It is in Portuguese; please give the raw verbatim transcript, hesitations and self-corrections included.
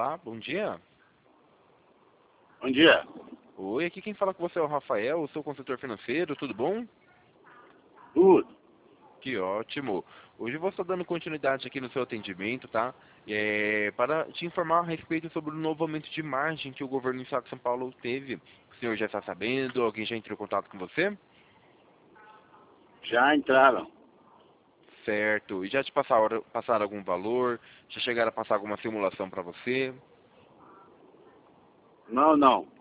Olá, bom dia. Bom dia. Oi, aqui quem fala com você é o Rafael, eu sou consultor financeiro, tudo bom? Tudo. Que ótimo. Hoje eu vou estar dando continuidade aqui no seu atendimento, tá? É, para te informar a respeito sobre o novo aumento de margem que o governo do estado de São Paulo teve. O senhor já está sabendo? Alguém já entrou em contato com você? Já entraram. Certo. E já te passaram, passaram algum valor? Já chegaram a passar alguma simulação para você? Não, não.